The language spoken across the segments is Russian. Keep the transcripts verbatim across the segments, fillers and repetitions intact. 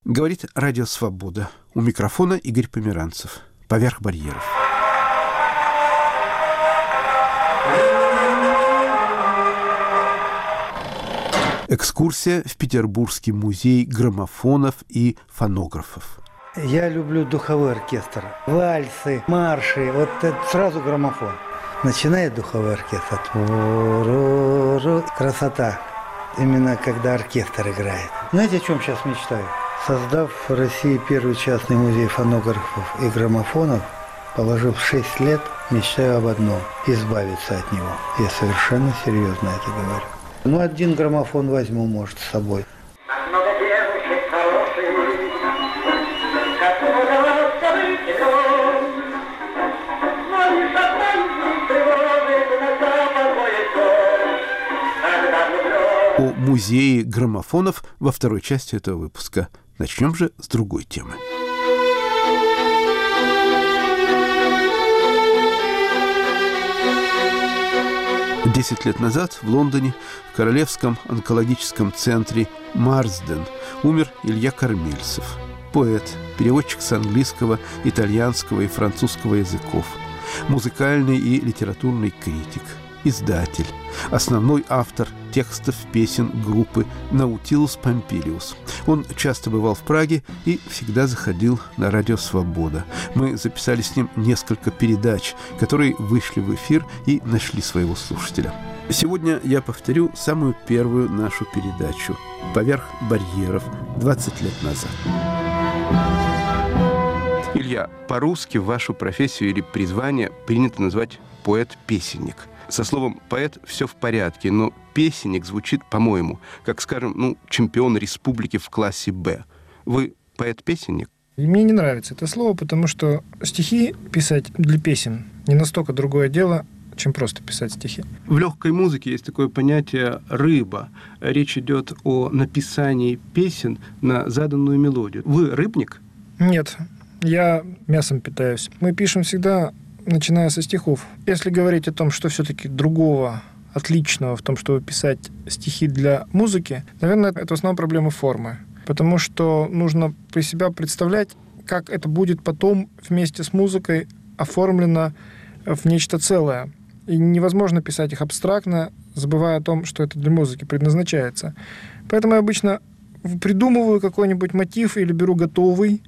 Говорит Радио Свобода. У микрофона Игорь Померанцев. Поверх барьеров. Экскурсия в Петербургский музей граммофонов и фонографов. Я люблю духовой оркестр. Вальсы, марши. Вот это сразу граммофон. Начинает духовой оркестр. Красота. Именно когда оркестр играет. Знаете, о чем сейчас мечтаю? Создав в России первый частный музей фонографов и граммофонов, положив шесть лет, мечтаю об одном – избавиться от него. Я совершенно серьезно это говорю. Ну, один граммофон возьму, может, с собой. О музее граммофонов во второй части этого выпуска. Начнем же с другой темы. Десять лет назад в Лондоне, в Королевском онкологическом центре Марсден, умер Илья Кормильцев, поэт, переводчик с английского, итальянского и французского языков, музыкальный и литературный критик, издатель, основной автор текстов песен группы «Наутилус Помпилиус». Он часто бывал в Праге и всегда заходил на Радио Свобода. Мы записали с ним несколько передач, которые вышли в эфир и нашли своего слушателя. Сегодня я повторю самую первую нашу передачу «Поверх барьеров» двадцать лет назад. Илья, по-русски вашу профессию или призвание принято назвать поэт-песенник. Со словом «поэт» все в порядке, но песенник звучит, по-моему, как, скажем, ну, чемпион республики в классе «Б». Вы поэт-песенник? И мне не нравится это слово, потому что стихи писать для песен не настолько другое дело, чем просто писать стихи. В легкой музыке есть такое понятие «рыба». Речь идет о написании песен на заданную мелодию. Вы рыбник? Нет, я мясом питаюсь. Мы пишем всегда, начиная со стихов. Если говорить о том, что все-таки другого, отличного в том, чтобы писать стихи для музыки, наверное, это в основном проблема формы. Потому что нужно при себя представлять, как это будет потом вместе с музыкой оформлено в нечто целое. И невозможно писать их абстрактно, забывая о том, что это для музыки предназначается. Поэтому я обычно придумываю какой-нибудь мотив или беру готовый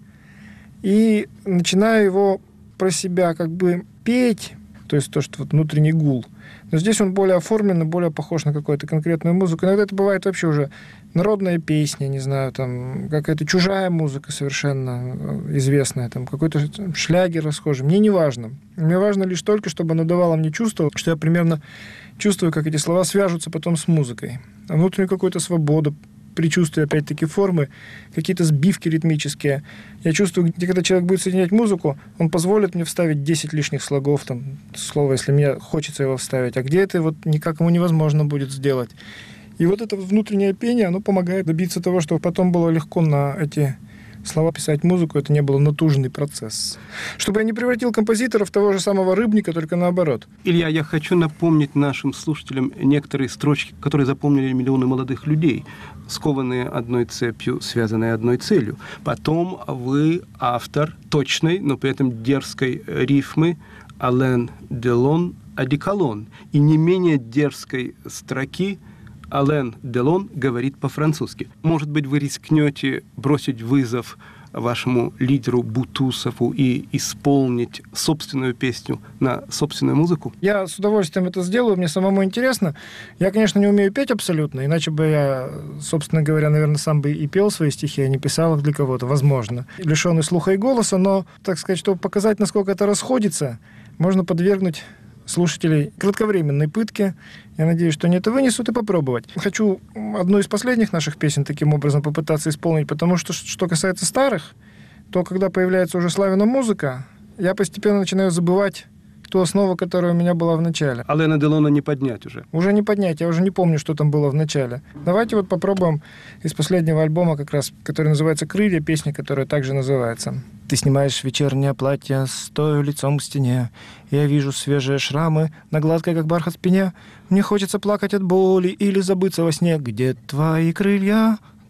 и начинаю его про себя как бы петь, то есть то, что вот внутренний гул. Но здесь он более оформлен, более похож на какую-то конкретную музыку. Иногда это бывает вообще уже народная песня, не знаю, там какая-то чужая музыка совершенно известная, там какой-то шлягер расхожий. Мне не важно. Мне важно лишь только, чтобы оно давало мне чувство, что я примерно чувствую, как эти слова свяжутся потом с музыкой. А внутреннюю какую-то свободу, предчувствие, опять-таки, формы, какие-то сбивки ритмические. Я чувствую, где когда человек будет соединять музыку, он позволит мне вставить десять лишних слогов, там, слово, если мне хочется его вставить, а где это вот никак ему невозможно будет сделать. И вот это внутреннее пение, оно помогает добиться того, чтобы потом было легко на эти слова писать музыку, это не был натужный процесс. Чтобы я не превратил композитора в того же самого рыбника, только наоборот. Илья, я хочу напомнить нашим слушателям некоторые строчки, которые запомнили миллионы молодых людей, скованные одной цепью, связанные одной целью. Потом вы автор точной, но при этом дерзкой рифмы «Ален Делон Одеколон» и не менее дерзкой строки «Ален Делон говорит по-французски». Может быть, вы рискнете бросить вызов вашему лидеру Бутусову и исполнить собственную песню на собственную музыку? Я с удовольствием это сделаю, мне самому интересно. Я, конечно, не умею петь абсолютно, иначе бы я, собственно говоря, наверное, сам бы и пел свои стихи, а не писал их для кого-то, возможно. Лишенный слуха и голоса, но, так сказать, чтобы показать, насколько это расходится, можно подвергнуть слушателей кратковременной пытки. Я надеюсь, что они это вынесут, и попробовать. Хочу одну из последних наших песен таким образом попытаться исполнить, потому что, что касается старых, то когда появляется уже славяна музыка, я постепенно начинаю забывать ту основу, которая у меня была в начале. Алена Делона не поднять уже. Уже не поднять, я уже не помню, что там было в начале. Давайте вот попробуем из последнего альбома, как раз, который называется «Крылья», песня, которая также называется. Ты снимаешь вечернее платье, стоя лицом к стене. Я вижу свежие шрамы на гладкой, как бархат, спине. Мне хочется плакать от боли или забыться во сне. Где твои крылья?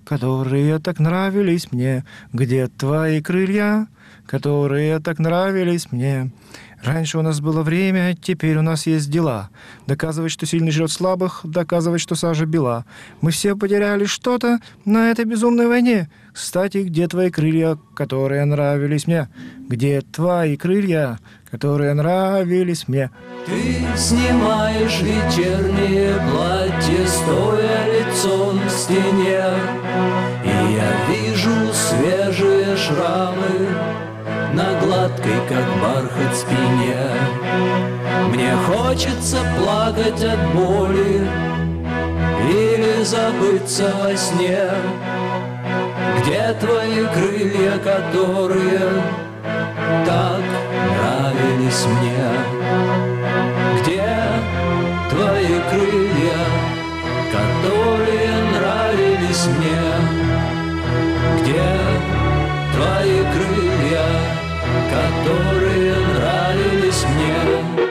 которые так нравились мне? Где твои крылья, которые так нравились мне? Раньше у нас было время, теперь у нас есть дела. Доказывать, что сильный жрет слабых, доказывать, что сажа бела. Мы все потеряли что-то на этой безумной войне. Кстати, где твои крылья, которые нравились мне? Где твои крылья, которые нравились мне? Ты снимаешь вечернее платье, стоя лицом к стене, и я вижу свежие шрамы на гладкой, как бархат, спине. Мне хочется плакать от боли или забыться во сне. Где твои крылья, которые так нравились мне? Где твои крылья, которые нравились мне? Где твои крылья, которые нравились мне?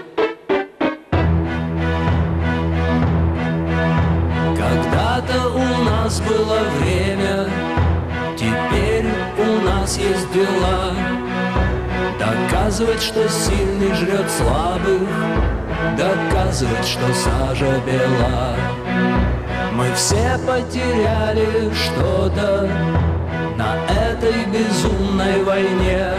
Когда-то у нас было время, теперь у нас есть дела. Доказывать, что сильный жрет слабых, доказывать, что сажа бела. Мы все потеряли что-то на этой безумной войне.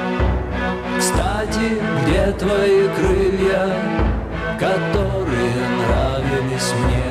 Кстати, где твои крылья, которые нравились мне?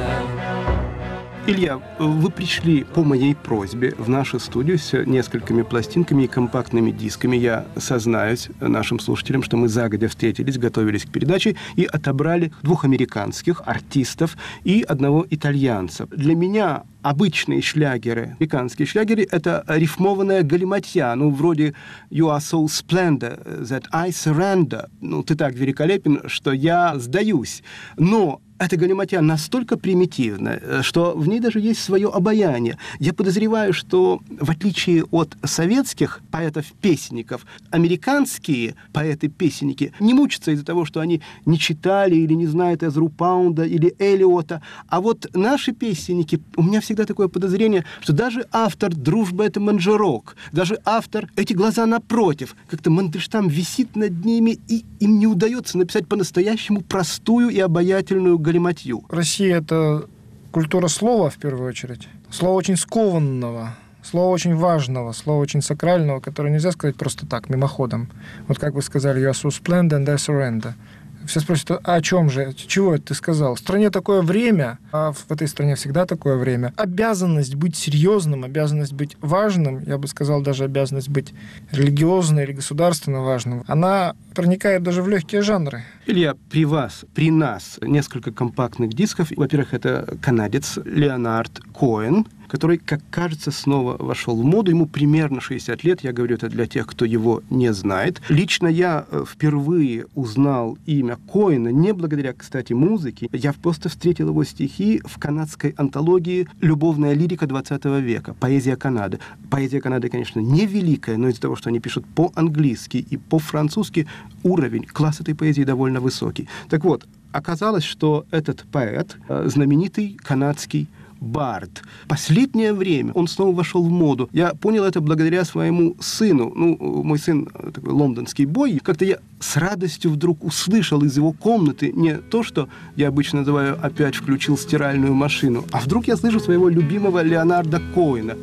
Илья, вы пришли по моей просьбе в нашу студию с несколькими пластинками и компактными дисками. Я сознаюсь нашим слушателям, что мы загодя встретились, готовились к передаче и отобрали двух американских артистов и одного итальянца. Для меня обычные шлягеры, американские шлягеры, это рифмованная галиматья, ну, вроде «You are so splendid that I surrender». Ну, ты так великолепен, что я сдаюсь. Но эта галиматья настолько примитивна, что в ней даже есть свое обаяние. Я подозреваю, что в отличие от советских поэтов-песенников, американские поэты-песенники не мучатся из-за того, что они не читали или не знают Эзру Паунда или Элиота. А вот наши песенники, у меня всегда такое подозрение, что даже автор «Дружба — это манжерок», даже автор «Эти глаза напротив», как-то Мандельштам висит над ними, и им не удается написать по-настоящему простую и обаятельную галиматью. Россия — это культура слова, в первую очередь. Слова очень скованного, слова очень важного, слова очень сакрального, которое нельзя сказать просто так, мимоходом. Вот как вы сказали, «You are so splendid and I surrender». Все спросят, а о чем же? Чего это ты сказал? В стране такое время, а в этой стране всегда такое время. Обязанность быть серьезным, обязанность быть важным, я бы сказал, даже обязанность быть религиозной или государственно важным, она проникает даже в легкие жанры. Илья, при вас, при нас несколько компактных дисков. Во-первых, это канадец Леонард Коэн, который, как кажется, снова вошел в моду. Ему примерно шестьдесят лет. Я говорю это для тех, кто его не знает. Лично я впервые узнал имя Коэна не благодаря, кстати, музыке. Я просто встретил его стихи в канадской антологии «Любовная лирика двадцатого века. Поэзия Канады». Поэзия Канады, конечно, не великая, но из-за того, что они пишут по-английски и по-французски, уровень, класс этой поэзии довольно высокий. Так вот, оказалось, что этот поэт, знаменитый канадский бард. Последнее время он снова вошел в моду. Я понял это благодаря своему сыну. Ну, мой сын такой лондонский бой. Как-то я с радостью вдруг услышал из его комнаты не то, что я обычно называю «опять включил стиральную машину», а вдруг я слышу своего любимого Леонарда Коэна.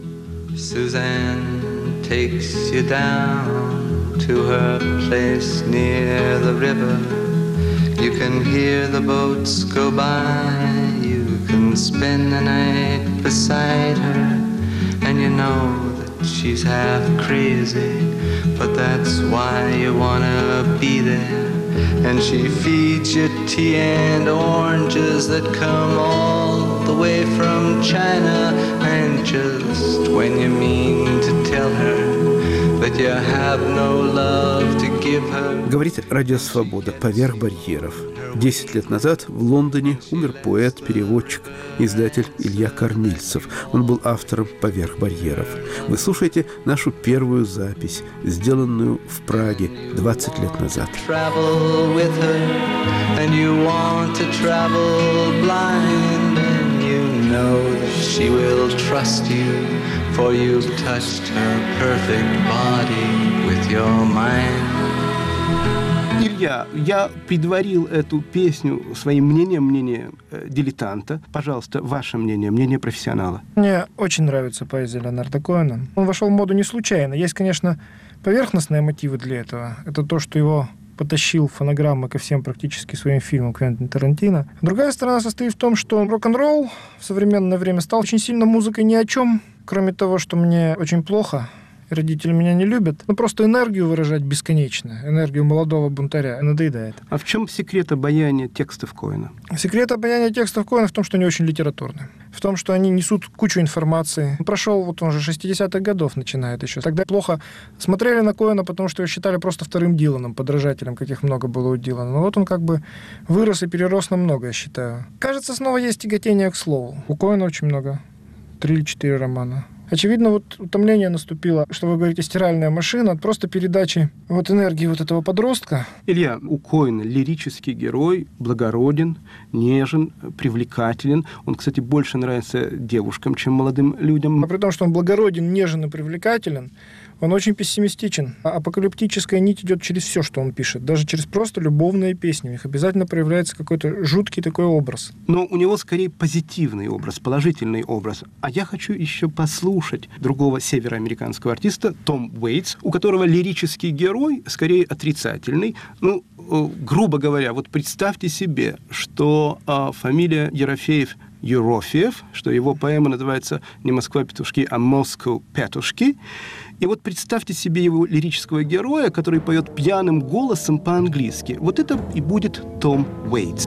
Suzanne takes you down to her place near the river. You can hear the boats go by. And spend the night beside her, and you know that she's half crazy, but that's why you wanna be there. And she feeds you tea and oranges that come all the way from China. And just when you mean to tell her that you have no love to give her. Говорит Радио Свобода «Поверх барьеров». Десять лет назад в Лондоне умер поэт, переводчик, издатель Илья Кормильцев. Он был автором «Поверх барьеров». Вы слушаете нашу первую запись, сделанную в Праге двадцать лет назад. for you've touched her perfect body with your mind. Илья, я предварил эту песню своим мнением, мнением э, дилетанта. Пожалуйста, ваше мнение, мнение профессионала. Мне очень нравится поэзия Леонарда Коэна. Он вошел в моду не случайно. Есть, конечно, поверхностные мотивы для этого. Это то, что его потащил фонограммы ко всем практически своим фильмам Квентин Тарантино. Другая сторона состоит в том, что рок-н-ролл в современное время стал очень сильно музыкой ни о чем, кроме того, что мне очень плохо, родители меня не любят. Ну, просто энергию выражать бесконечно. Энергию молодого бунтаря надоедает. А в чем секрет обаяния текстов Коэна? Секрет обаяния текстов Коэна в том, что они очень литературны. В том, что они несут кучу информации. Прошел, вот он же шестидесятых годов начинает еще. Тогда плохо смотрели на Коэна, потому что его считали просто вторым Диланом, подражателем, каких много было у Дилана. Но вот он как бы вырос и перерос на много, я считаю. Кажется, снова есть тяготение к слову. У Коэна очень много. Три или четыре романа. Очевидно, вот утомление наступило, что вы говорите, стиральная машина, от просто передачи вот энергии вот этого подростка. Илья, у Коэна лирический герой, благороден, нежен, привлекателен. Он, кстати, больше нравится девушкам, чем молодым людям. А при том, что он благороден, нежен и привлекателен, он очень пессимистичен. А апокалиптическая нить идет через все, что он пишет. Даже через просто любовные песни. У них обязательно проявляется какой-то жуткий такой образ. Но у него скорее позитивный образ, положительный образ. А я хочу еще послушать другого североамериканского артиста, Том Уэйтс, у которого лирический герой скорее отрицательный. Ну, грубо говоря, вот представьте себе, что а, фамилия Ерофеев Ерофеев, что его поэма называется не «Москва-петушки», а «Москва-петушки». И вот представьте себе его лирического героя, который поет пьяным голосом по-английски. Вот это и будет Том Уэйтс.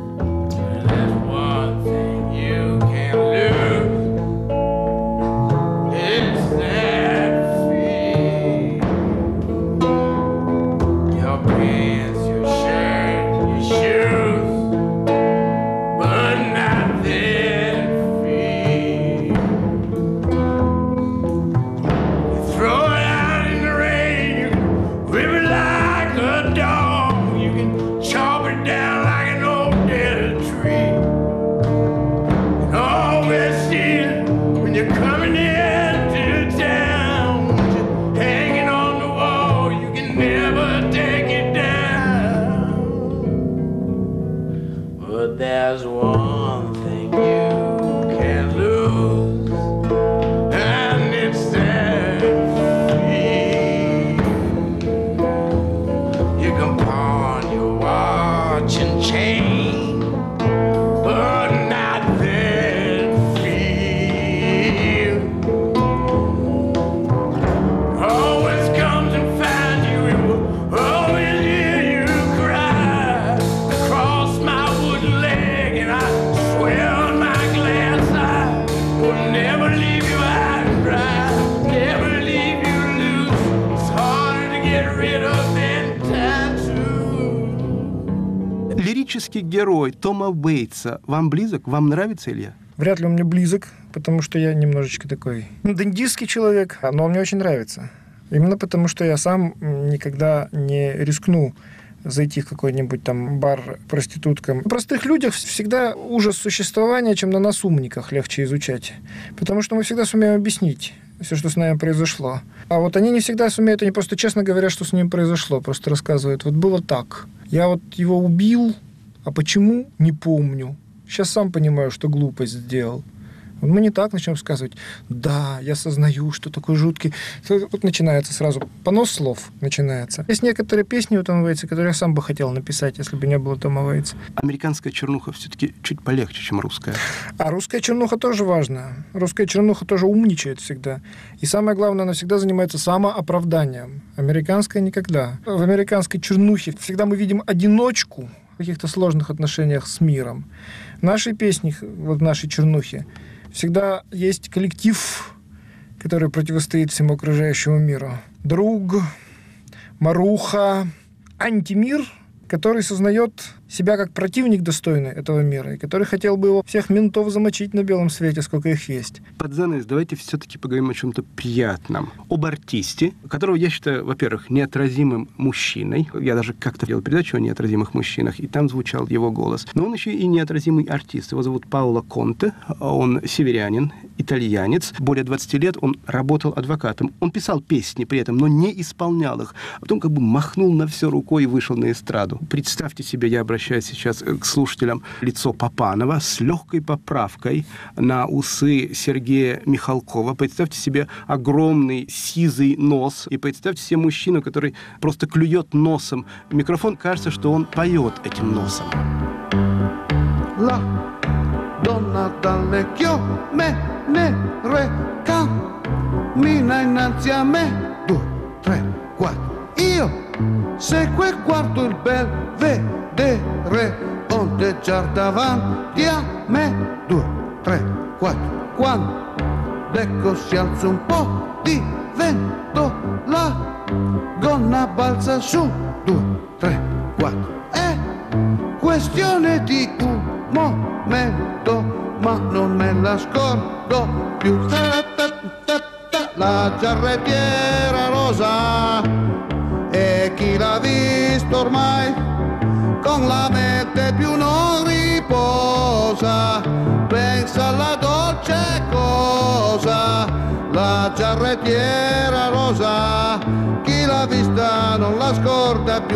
Лирический герой Тома Уэйтса вам близок? Вам нравится, Илья? Вряд ли он мне близок, потому что я немножечко такой дендистский человек, но он мне очень нравится. Именно потому, что я сам никогда не рискну зайти в какой-нибудь там бар проституткам. В простых людях всегда ужас существования, чем на нас, умниках, легче изучать. Потому что мы всегда сумеем объяснить все, что с нами произошло. А вот они не всегда сумеют, они просто честно говорят, что с ним произошло. Просто рассказывают, вот было так. Я вот его убил, а почему? Не помню. Сейчас сам понимаю, что глупость сделал. Мы не так начнем сказывать, да, я сознаю, что такой жуткий. Вот начинается сразу, понос слов начинается. Есть некоторые песни у Тома Уэйтса, которые я сам бы хотел написать, если бы не было Тома Уэйтса. Американская чернуха все-таки чуть полегче, чем русская. А русская чернуха тоже важна. Русская чернуха тоже умничает всегда. И самое главное, она всегда занимается самооправданием. Американская никогда. В американской чернухе всегда мы видим одиночку в каких-то сложных отношениях с миром. В нашей песне, вот в нашей чернухе, всегда есть коллектив, который противостоит всему окружающему миру. Друг, Маруха, антимир, который сознает себя как противник достойный этого мира, и который хотел бы его всех ментов замочить на белом свете, сколько их есть. Под занавес давайте все-таки поговорим о чем-то приятном. Об артисте, которого я считаю, во-первых, неотразимым мужчиной. Я даже как-то делал передачу о неотразимых мужчинах, и там звучал его голос. Но он еще и неотразимый артист. Его зовут Паоло Конте. Он северянин, итальянец. Более двадцати лет он работал адвокатом. Он писал песни при этом, но не исполнял их. А потом как бы махнул на все рукой и вышел на эстраду. Представьте себе, я обращаюсь сейчас к слушателям, лицо Папанова с легкой поправкой на усы Сергея Михалкова. Представьте себе огромный сизый нос. И представьте себе мужчину, который просто клюет носом. Микрофон, кажется, что он поет этим носом. La donna dalle chiome nere cammina innanzi a me. Due, tre, quattro. Io segue e guardo il belvedere ondeggiar davanti a me. Due, tre, quattro. Quando ecco si alza un po' di vento, la gonna balza su. Due, tre, quattro. È questione di un momento, ma non me la scordo più. La giarrettiera rosa, e chi l'ha visto ormai con la mente più non riposa, pensa alla dolce cosa. La giarrettiera rosa, chi l'ha vista non la scorda più.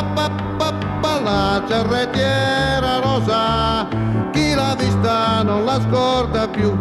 La giarrettiera rosa, chi l'ha vista non la scorda più.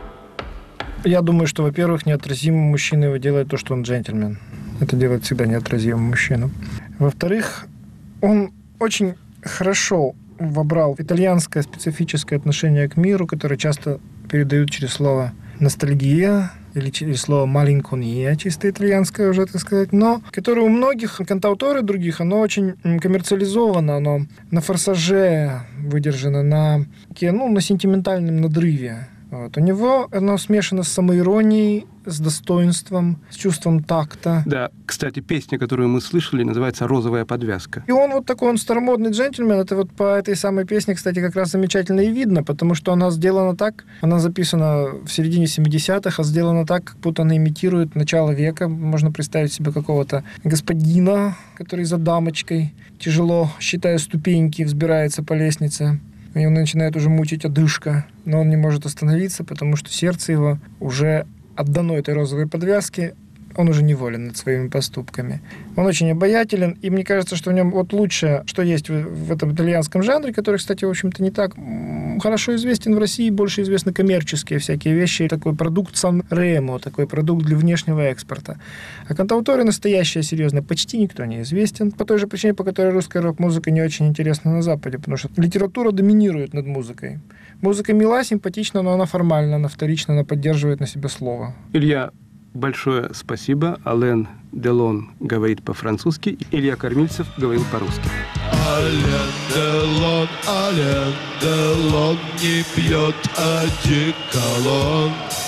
Я думаю, что, во-первых, неотразимый мужчина его делает то, что он джентльмен. Это делает всегда неотразимым мужчину. Во-вторых, он очень хорошо вобрал итальянское специфическое отношение к миру, которое часто передают через слово «ностальгия», или через слово «малинкония», чисто итальянское уже, так сказать, но которое у многих кантауторы других, оно очень коммерциализовано, оно на форсаже выдержано, на, ну, на сентиментальном надрыве. Вот. У него оно смешано с самоиронией, с достоинством, с чувством такта. Да, кстати, песня, которую мы слышали, называется «Розовая подвязка». И он вот такой, он старомодный джентльмен. Это вот по этой самой песне, кстати, как раз замечательно и видно, потому что она сделана так, она записана в середине семидесятых, а сделана так, как будто она имитирует начало века. Можно представить себе какого-то господина, который за дамочкой, тяжело, считая ступеньки, взбирается по лестнице. И он начинает уже мучить одышка, но он не может остановиться, потому что сердце его уже отдано этой розовой подвязке, он уже неволен над своими поступками. Он очень обаятелен, и мне кажется, что в нем вот лучшее, что есть в, в этом итальянском жанре, который, кстати, в общем-то, не так хорошо известен в России, больше известны коммерческие всякие вещи, такой продукт Сан-Ремо, такой продукт для внешнего экспорта. А кантауторы настоящие, серьезные, почти никто не известен, по той же причине, по которой русская рок-музыка не очень интересна на Западе, потому что литература доминирует над музыкой. Музыка мила, симпатична, но она формальна, она вторична, она поддерживает на себе слово. Илья, большое спасибо. Ален Делон говорит по-французски, Илья Кормильцев говорил по-русски. Ален Делон, Ален Делон не пьет одеколон.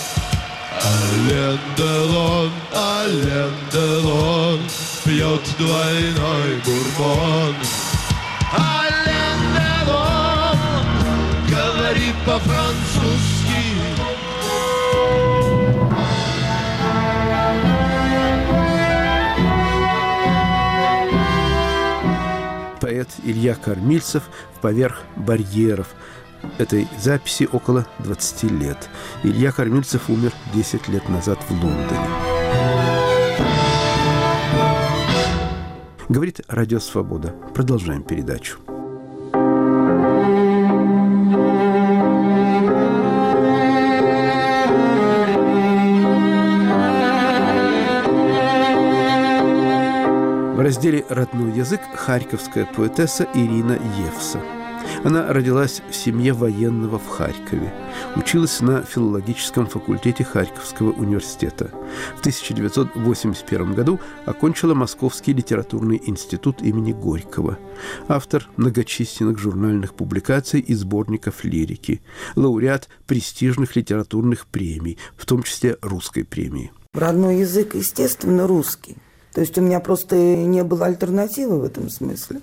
Ален Делон, Ален Делон пьет двойной бурбон. Ален Делон говорит по-французски. Поэт Илья Кормильцев в «Поверх барьеров». Этой записи около двадцати лет. Илья Кормильцев умер десять лет назад в Лондоне. Говорит Радио Свобода. Продолжаем передачу. В разделе «Родной язык» харьковская поэтесса Ирина Евса. Она родилась в семье военного в Харькове. Училась на филологическом факультете Харьковского университета. В тысяча девятьсот восемьдесят первом году окончила Московский литературный институт имени Горького. Автор многочисленных журнальных публикаций и сборников лирики. Лауреат престижных литературных премий, в том числе русской премии. Родной язык, естественно, русский. То есть у меня просто не было альтернативы в этом смысле.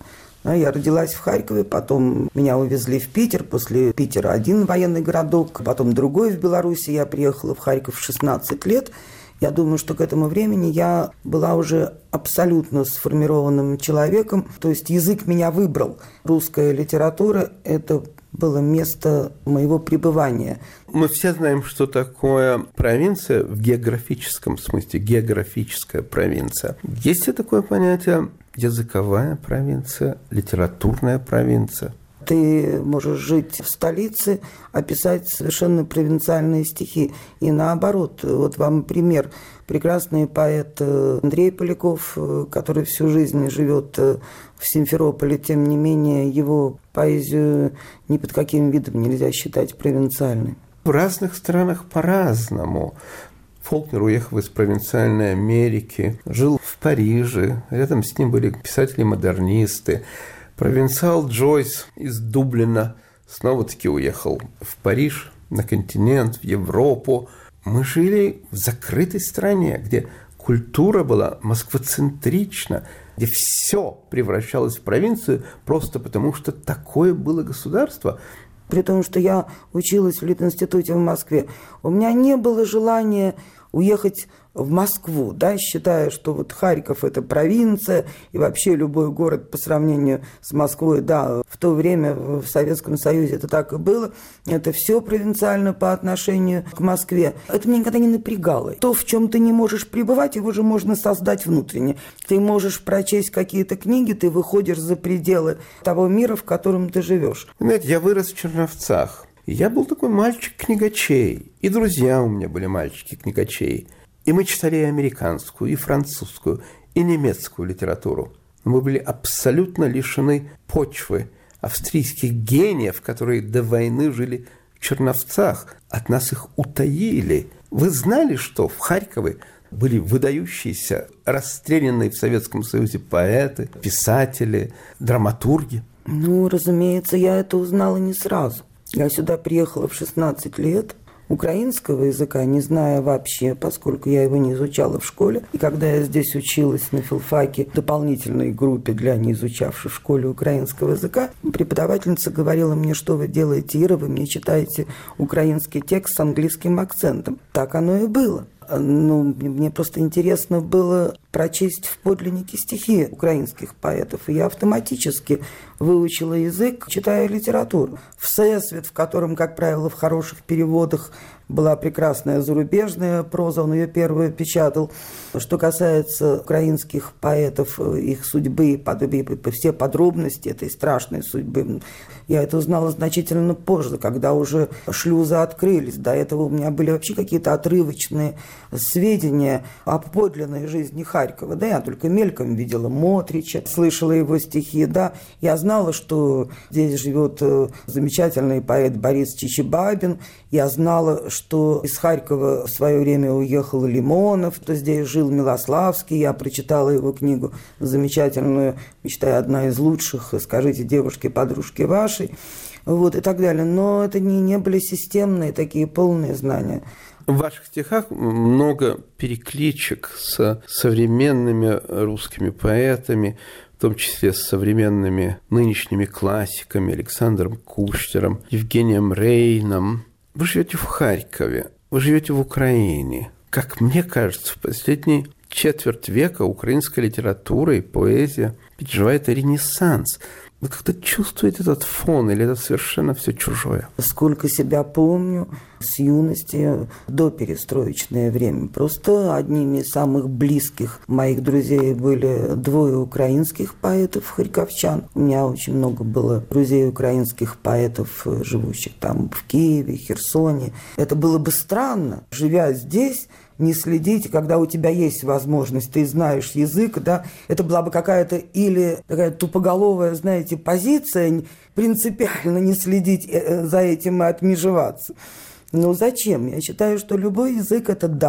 Я родилась в Харькове, потом меня увезли в Питер, после Питера один военный городок, потом другой в Беларуси. Я приехала в Харьков в шестнадцать лет. Я думаю, что к этому времени я была уже абсолютно сформированным человеком, то есть язык меня выбрал. Русская литература – это было место моего пребывания. Мы все знаем, что такое провинция в географическом смысле, географическая провинция. Есть ли такое понятие языковая провинция, литературная провинция? Ты можешь жить в столице, а писать совершенно провинциальные стихи. И наоборот, вот вам пример. Прекрасный поэт Андрей Поляков, который всю жизнь живет в Симферополе, тем не менее, его поэзию ни под каким видом нельзя считать провинциальной. В разных странах по-разному. Фолкнер уехал из провинциальной Америки, жил в Париже, рядом с ним были писатели-модернисты. Провинциал Джойс из Дублина снова-таки уехал в Париж, на континент, в Европу. Мы жили в закрытой стране, где культура была москвоцентрична, где все превращалось в провинцию просто потому, что такое было государство. При том, что я училась в Литинституте в Москве, у меня не было желания уехать в Москву, да, считая, что вот Харьков – это провинция, и вообще любой город по сравнению с Москвой, да, в то время в Советском Союзе это так и было, это все провинциально по отношению к Москве. Это меня никогда не напрягало. То, в чем ты не можешь пребывать, его же можно создать внутренне. Ты можешь прочесть какие-то книги, ты выходишь за пределы того мира, в котором ты живешь. Знаете, я вырос в Черновцах. Я был такой мальчик-книгачей, и друзья у меня были мальчики-книгачей. И мы читали и американскую, и французскую, и немецкую литературу. Мы были абсолютно лишены почвы австрийских гениев, которые до войны жили в Черновцах. От нас их утаили. Вы знали, что в Харькове были выдающиеся, расстрелянные в Советском Союзе поэты, писатели, драматурги? Ну, разумеется, я это узнала не сразу. Я сюда приехала в шестнадцать лет. Украинского языка не зная вообще, поскольку я его не изучала в школе. И когда я здесь училась на филфаке, дополнительной группе для не изучавших в школе украинского языка, преподавательница говорила мне, что вы делаете, Ира, вы мне читаете украинский текст с английским акцентом. Так оно и было. Ну, мне просто интересно было прочесть в подлиннике стихи украинских поэтов, и я автоматически выучила язык, читая литературу. Всесвет, в котором, как правило, в хороших переводах была прекрасная зарубежная проза, он ее первую печатал. Что касается украинских поэтов, их судьбы, все подробности этой страшной судьбы, я это узнала значительно позже, когда уже шлюзы открылись. До этого у меня были вообще какие-то отрывочные сведения о подлинной жизни Харькова. Да, я только мельком видела Мотрича, слышала его стихи, да. Я знала, что здесь живет замечательный поэт Борис Чичибабин. Я знала, что из Харькова в свое время уехал Лимонов, что здесь жил Милославский. Я прочитала его книгу замечательную, считаю, одна из лучших, «Скажите девушке, подружке вашей», вот, и так далее. Но это не, не были системные такие полные знания. В ваших стихах много перекличек с современными русскими поэтами, в том числе с современными нынешними классиками Александром Кушнером, Евгением Рейном. Вы живете в Харькове, вы живете в Украине. Как мне кажется, в последние четверть века украинская литература и поэзия переживает ренессанс. Вы как-то чувствуете этот фон, или это совершенно все чужое? Сколько себя помню, с юности до перестроечное время. Просто одними из самых близких моих друзей были двое украинских поэтов, харьковчан. У меня очень много было друзей украинских поэтов, живущих там в Киеве, Херсоне. Это было бы странно, живя здесь, не следить, когда у тебя есть возможность, ты знаешь язык, да, это была бы какая-то или такая тупоголовая, знаете, позиция, принципиально не следить за этим и отмежеваться. Но зачем? Я считаю, что любой язык – это дар.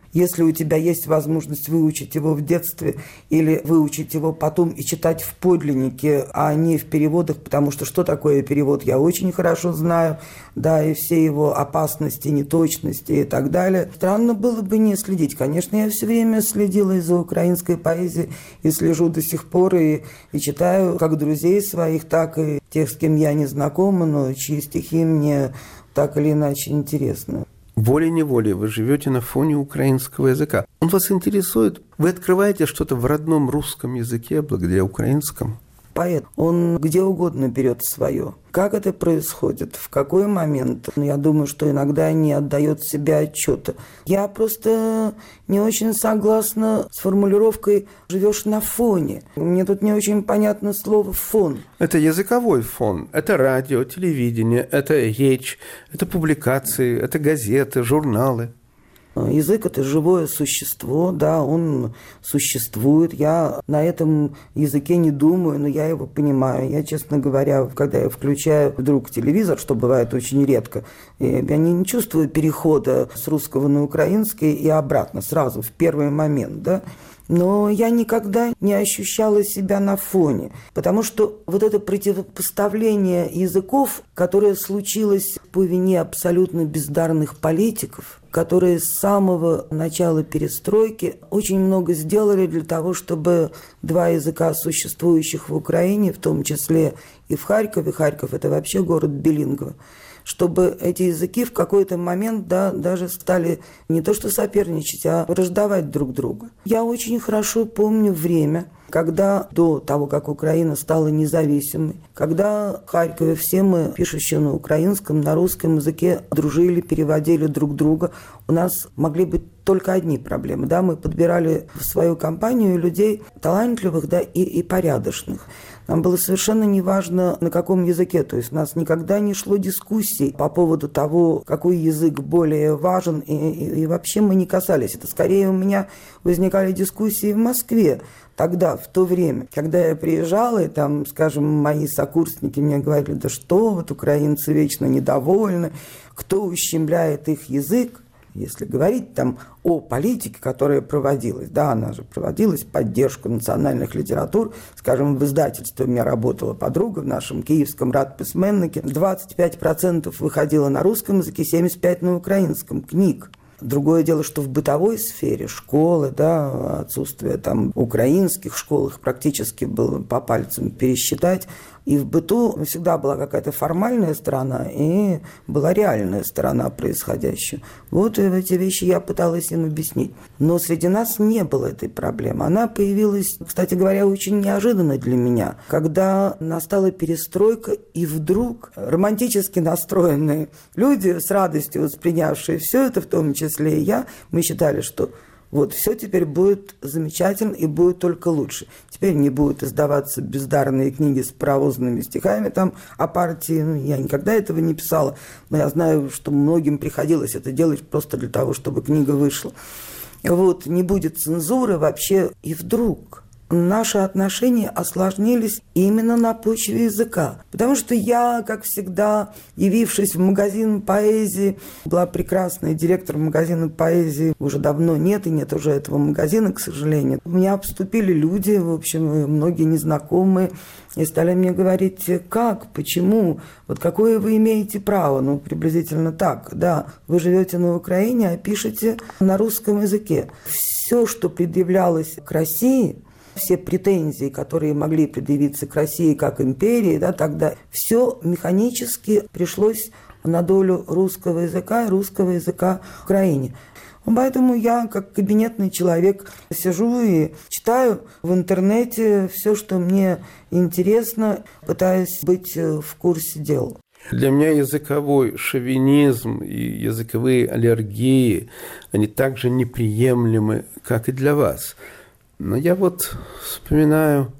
Если у тебя есть возможность выучить его в детстве или выучить его потом и читать в подлиннике, а не в переводах, потому что что такое перевод, я очень хорошо знаю, да, и все его опасности, неточности и так далее. Странно было бы не следить. Конечно, я все время следила из-за украинской поэзии и слежу до сих пор, и, и читаю как друзей своих, так и тех, с кем я не знакома, но чьи стихи мне так или иначе интересны. Волей-неволей вы живете на фоне украинского языка. Он вас интересует? Вы открываете что-то в родном русском языке благодаря украинскому? Поэт, он где угодно берет свое. Как это происходит? В какой момент? Я думаю, что иногда не отдает себе отчета. Я просто не очень согласна с формулировкой «живешь на фоне». Мне тут не очень понятно слово «фон». Это языковой фон. Это радио, телевидение, это речь, это публикации, это газеты, журналы. Язык – это живое существо, да, он существует. Я на этом языке не думаю, но я его понимаю. Я, честно говоря, когда я включаю вдруг телевизор, что бывает очень редко, я не чувствую перехода с русского на украинский и обратно, сразу, в первый момент, да. Но я никогда не ощущала себя на фоне, потому что вот это противопоставление языков, которое случилось по вине абсолютно бездарных политиков, которые с самого начала перестройки очень много сделали для того, чтобы два языка, существующих в Украине, в том числе и в Харькове, Харьков – это вообще город билингва, чтобы эти языки в какой-то момент, да, даже стали не то что соперничать, а враждовать друг друга. Я очень хорошо помню время, когда до того, как Украина стала независимой, когда в Харькове все мы, пишущие на украинском, на русском языке, дружили, переводили друг друга, у нас могли быть только одни проблемы. Да? Мы подбирали в свою компанию людей талантливых, да, и, и порядочных. Нам было совершенно неважно, на каком языке. То есть у нас никогда не шло дискуссий по поводу того, какой язык более важен. И, и, и вообще мы не касались. Это скорее у меня возникали дискуссии в Москве. Тогда, в то время, когда я приезжала, и там, скажем, мои сокурсники мне говорили, да что, вот украинцы вечно недовольны, кто ущемляет их язык. Если говорить там о политике, которая проводилась, да, она же проводилась, поддержку национальных литератур, скажем, в издательстве у меня работала подруга в нашем киевском радписьменнике, двадцать пять процентов выходило на русском языке, семьдесят пять процентов на украинском книг. Другое дело, что в бытовой сфере, школы, да, отсутствие там украинских школ, их практически было по пальцам пересчитать. И в быту всегда была какая-то формальная сторона и была реальная сторона происходящего. Вот эти вещи я пыталась им объяснить. Но среди нас не было этой проблемы. Она появилась, кстати говоря, очень неожиданно для меня, когда настала перестройка, и вдруг романтически настроенные люди, с радостью воспринявшие все это, в том числе и я, мы считали, что вот, все теперь будет замечательно и будет только лучше. Теперь не будут издаваться бездарные книги с паровозными стихами там о партии. Ну, я никогда этого не писала, но я знаю, что многим приходилось это делать просто для того, чтобы книга вышла. Вот, не будет цензуры вообще. И вдруг наши отношения осложнились именно на почве языка. Потому что я, как всегда, явившись в магазин поэзии, была прекрасной директором магазина поэзии, уже давно нет, и нет уже этого магазина, к сожалению. Меня обступили люди, в общем, многие незнакомые, и стали мне говорить, как, почему, вот какое вы имеете право, ну, приблизительно так, да, вы живете на Украине, а пишете на русском языке. Все, что предъявлялось к России, все претензии, которые могли предъявиться к России как империи, да, тогда все механически пришлось на долю русского языка и русского языка в Украине. Поэтому я, как кабинетный человек, сижу и читаю в интернете все, что мне интересно, пытаюсь быть в курсе дел. Для меня языковой шовинизм и языковые аллергии, они так же неприемлемы, как и для вас. Но я вот вспоминаю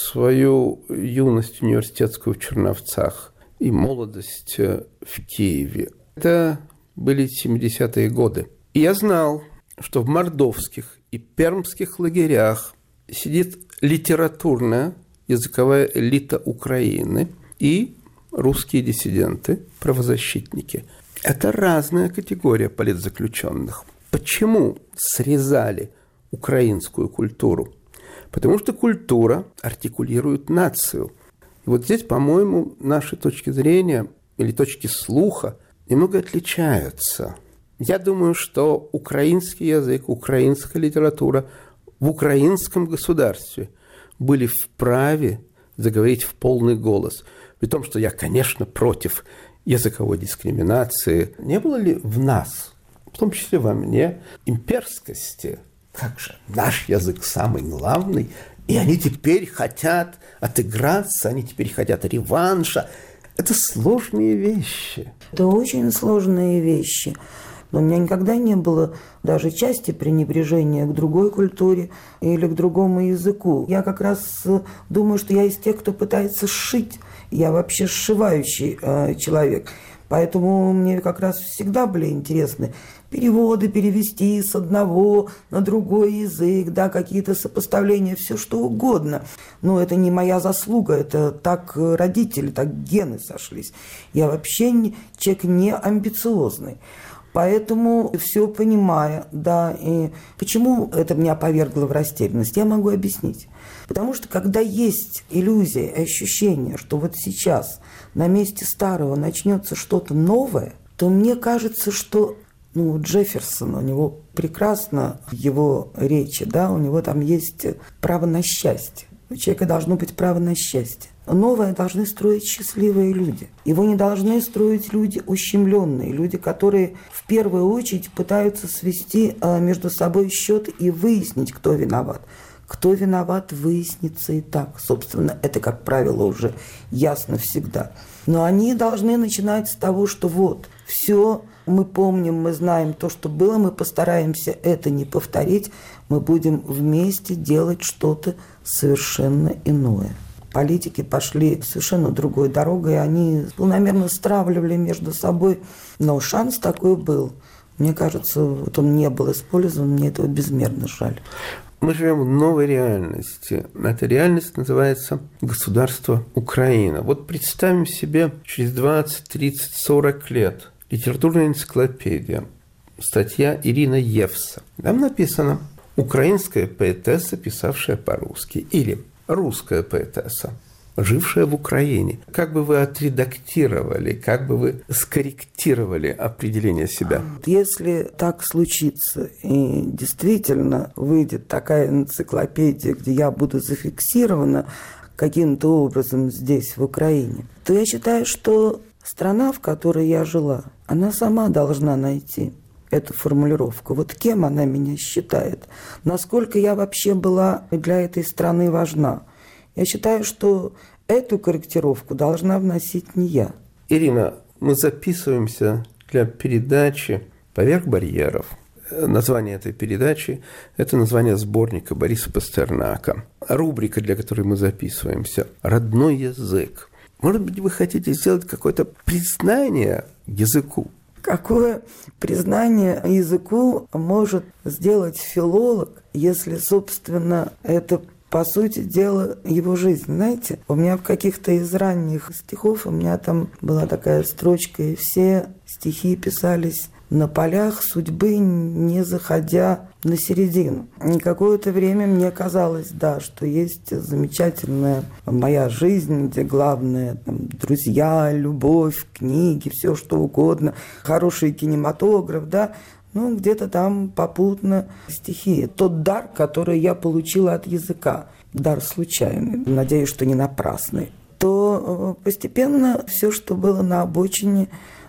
свою юность университетскую в Черновцах и молодость в Киеве. Это были семидесятые годы. И я знал, что в мордовских и пермских лагерях сидит литературная языковая элита Украины и русские диссиденты, правозащитники. Это разная категория политзаключенных. Почему срезали украинскую культуру? Потому что культура артикулирует нацию. И вот здесь, по-моему, наши точки зрения или точки слуха немного отличаются. Я думаю, что украинский язык, украинская литература в украинском государстве были вправе заговорить в полный голос. При том, что я, конечно, против языковой дискриминации. Не было ли в нас, в том числе во мне, имперскости? Как же, наш язык самый главный, и они теперь хотят отыграться, они теперь хотят реванша. Это сложные вещи. Это очень сложные вещи. Но у меня никогда не было даже части пренебрежения к другой культуре или к другому языку. Я как раз думаю, что я из тех, кто пытается сшить. Я вообще сшивающий э, человек. Поэтому мне как раз всегда были интересны переводы, перевести с одного на другой язык, да, какие-то сопоставления, все что угодно. Но это не моя заслуга, это так родители, так гены сошлись. Я вообще не, человек не амбициозный. Поэтому, все понимая, да, и почему это меня повергло в растерянность, я могу объяснить. Потому что, когда есть иллюзия, ощущение, что вот сейчас на месте старого начнется что-то новое, то мне кажется, что ну, Джефферсон, у него прекрасно в его речи, да, у него там есть право на счастье. У человека должно быть право на счастье. Новое должны строить счастливые люди. Его не должны строить люди ущемленные, люди, которые в первую очередь пытаются свести между собой счеты и выяснить, кто виноват. Кто виноват, выяснится и так. Собственно, это, как правило, уже ясно всегда. Но они должны начинать с того, что вот, все мы помним, мы знаем то, что было, мы постараемся это не повторить, мы будем вместе делать что-то совершенно иное. Политики пошли совершенно другой дорогой, они планомерно стравливали между собой, но шанс такой был. Мне кажется, вот он не был использован, мне этого безмерно жаль. Мы живем в новой реальности. Эта реальность называется государство Украина. Вот представим себе через двадцать, тридцать, сорок лет литературная энциклопедия, статья Ирина Евса. Там написано «Украинская поэтесса, писавшая по-русски» или «Русская поэтесса, жившая в Украине». Как бы вы отредактировали, как бы вы скорректировали определение себя? Если так случится, и действительно выйдет такая энциклопедия, где я буду зафиксирована каким-то образом здесь, в Украине, то я считаю, что страна, в которой я жила, она сама должна найти эту формулировку. Вот кем она меня считает? Насколько я вообще была для этой страны важна? Я считаю, что эту корректировку должна вносить не я. Ирина, мы записываемся для передачи «Поверх барьеров». Название этой передачи – это название сборника Бориса Пастернака. Рубрика, для которой мы записываемся – «Родной язык». Может быть, вы хотите сделать какое-то признание языку? Какое признание языку может сделать филолог, если, собственно, это, по сути дела, его жизнь? Знаете, у меня в каких-то из ранних стихов, у меня там была такая строчка, и все стихи писались на полях судьбы, не заходя на середину. И какое-то время мне казалось, да, что есть замечательная моя жизнь, где главное там, друзья, любовь, книги, все что угодно, хороший кинематограф, да, ну, где-то там попутно стихи. Тот дар, который я получила от языка, дар случайный, надеюсь, что не напрасный, то постепенно все, что было на обочине,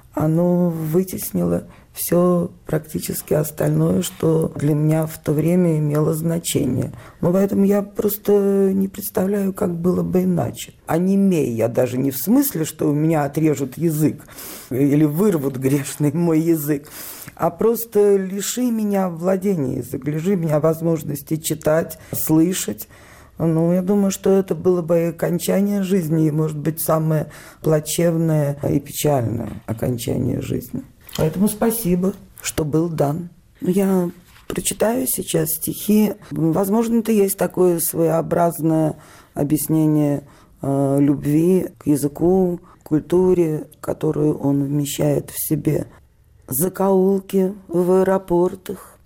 оно вытеснило все практически остальное, что для меня в то время имело значение. Но поэтому я просто не представляю, как было бы иначе. Онемей я даже не в смысле, что у меня отрежут язык или вырвут грешный мой язык, а просто лиши меня владения языком, лиши меня возможности читать, слышать. Ну, я думаю, что это было бы и окончание жизни, и, может быть, самое плачевное и печальное окончание жизни. Поэтому спасибо, что был дан. Я прочитаю сейчас стихи. Возможно, это есть такое своеобразное объяснение э, любви к языку, культуре, которую он вмещает в себе. Закоулки в аэропортах,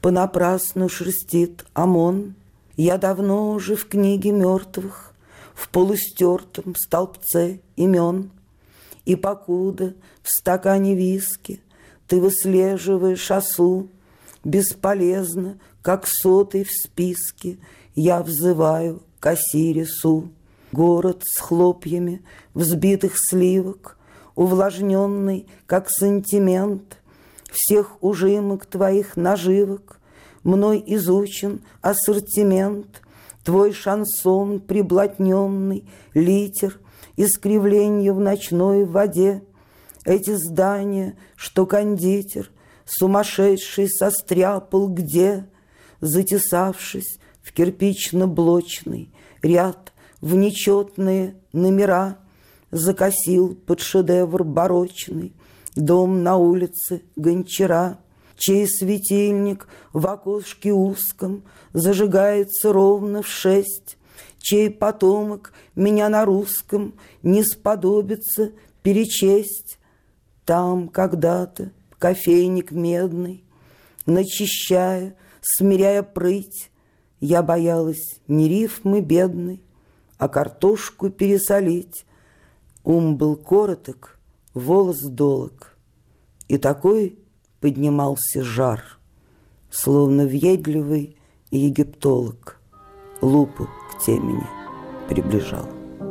понапрасну шерстит ОМОН. Я давно уже в книге мертвых, в полустертом столбце имен. И покуда в стакане виски ты выслеживаешь осу, бесполезно, как сотый в списке, я взываю к Осирису. Город с хлопьями взбитых сливок, увлажненный, как сантимент, всех ужимок твоих наживок, мной изучен ассортимент, твой шансон приблотненный, литер, искривление в ночной воде. Эти здания, что кондитер, сумасшедший состряпал где, затесавшись в кирпично-блочный ряд, в нечетные номера, закосил под шедевр барочный дом на улице Гончара, чей светильник в окошке узком зажигается ровно в шесть, чей потомок меня на русском не сподобится перечесть. Там когда-то кофейник медный, начищая, смиряя прыть, я боялась не рифмы бедной, а картошку пересолить. Ум был короток, волос долог, и такой поднимался жар, словно въедливый египтолог лупу к темени приближал.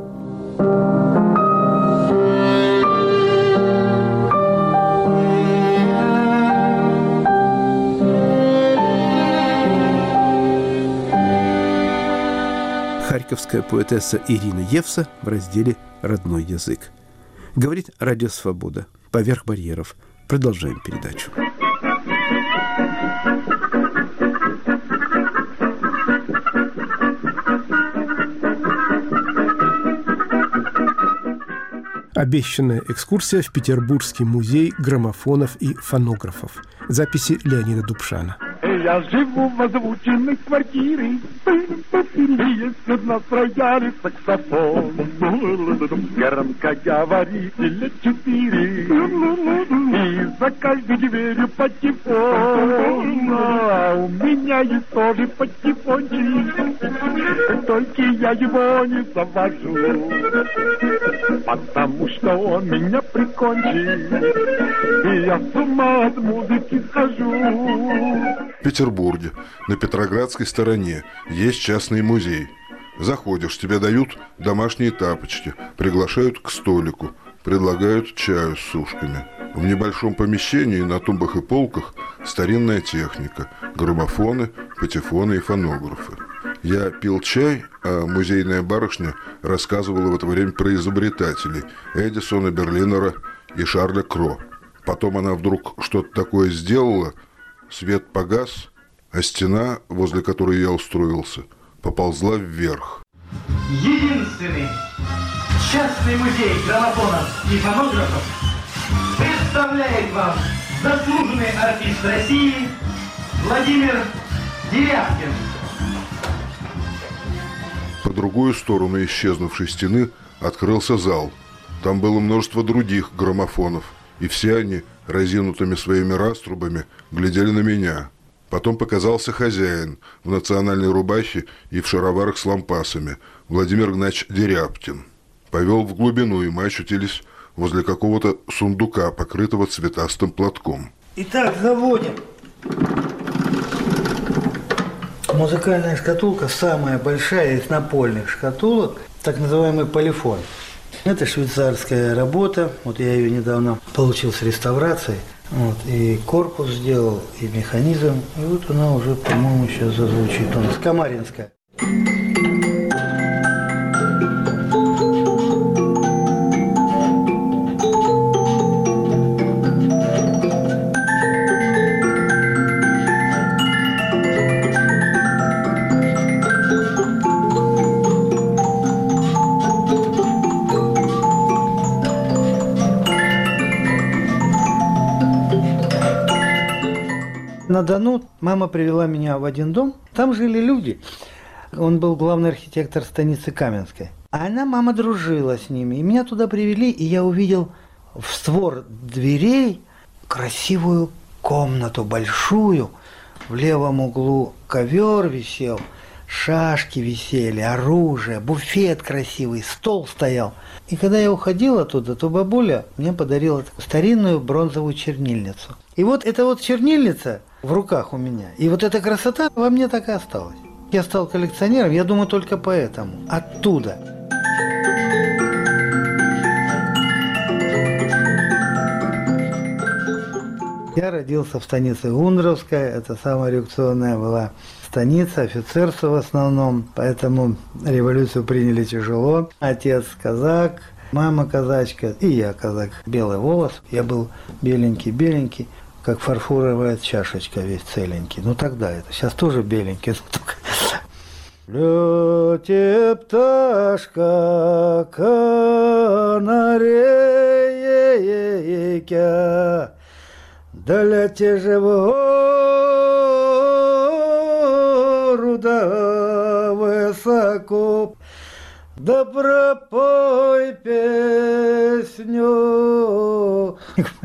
Харьковская поэтесса Ирина Евса в разделе «Родной язык». Говорит Радио Свобода. Поверх барьеров. Продолжаем передачу. Обещанная экскурсия в Петербургский музей граммофонов и фонографов. Записи Леонида Дубшана. Я живу в озвученной квартире, есть одна рояль саксофон, громкоговорителя четыре, и за каждой дверью патефон. А у меня есть тоже патефончик, только я его не завожу, потому что он меня прикончит, и я с ума от музыки схожу. В Петербурге, на Петроградской стороне, есть частный музей. Заходишь, тебе дают домашние тапочки, приглашают к столику, предлагают чаю с сушками. В небольшом помещении на тумбах и полках старинная техника, граммофоны, патефоны и фонографы. Я пил чай, а музейная барышня рассказывала в это время про изобретателей Эдисона, Берлинера и Шарля Кро. Потом она вдруг что-то такое сделала, свет погас, а стена, возле которой я устроился, поползла вверх. Единственный частный музей граммофонов и фонографов представляет вам заслуженный артист России Владимир Дерябкин. По другую сторону исчезнувшей стены открылся зал. Там было множество других граммофонов, и все они разинутыми своими раструбами глядели на меня. Потом показался хозяин в национальной рубахе и в шароварах с лампасами, Владимир Игнатьевич Дерябкин. Повел в глубину, и мы очутились возле какого-то сундука, покрытого цветастым платком. Итак, заводим. Музыкальная шкатулка самая большая из напольных шкатулок, так называемый полифон. Это швейцарская работа, вот я ее недавно получил с реставрацией, вот, и корпус сделал, и механизм, и вот она уже, по-моему, сейчас зазвучит у нас, камаринская. На Дону мама привела меня в один дом. Там жили люди. Он был главный архитектор станицы Каменской. А она, мама, дружила с ними. И меня туда привели, и я увидел в створ дверей красивую комнату, большую, В левом углу ковер висел, шашки висели, оружие, буфет красивый, стол стоял. И когда я уходил оттуда, то бабуля мне подарила старинную бронзовую чернильницу. И вот эта вот чернильница в руках у меня, и вот эта красота во мне так и осталась. Я стал коллекционером, я думаю, только поэтому. Оттуда. Я родился в станице Ундровская, это самая реакционная была станица, офицерство в основном, поэтому революцию приняли тяжело. Отец казак, мама казачка, и я казак. Белый волос, я был беленький-беленький, как фарфоровая чашечка, весь целенький. Ну тогда это, сейчас тоже беленький, но только... Лёте пташка канарейка, для тяжего руда высоко, да пропой песню.